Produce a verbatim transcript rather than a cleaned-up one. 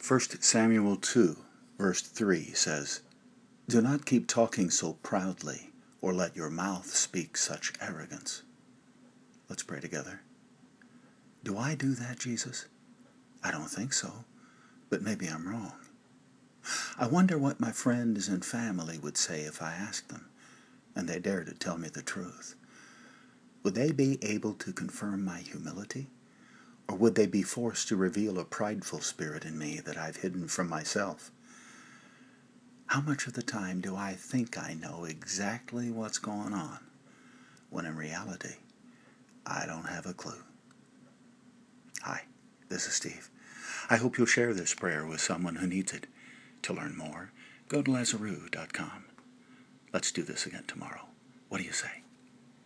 First Samuel two, verse three says, "Do not keep talking so proudly, or let your mouth speak such arrogance." Let's pray together. Do I do that, Jesus? I don't think so, but maybe I'm wrong. I wonder what my friends and family would say if I asked them, and they dared to tell me the truth. Would they be able to confirm my humility? Or would they be forced to reveal a prideful spirit in me that I've hidden from myself? How much of the time do I think I know exactly what's going on, when in reality, I don't have a clue? Hi, this is Steve. I hope you'll share this prayer with someone who needs it. To learn more, go to Lazaroo dot com. Let's do this again tomorrow. What do you say?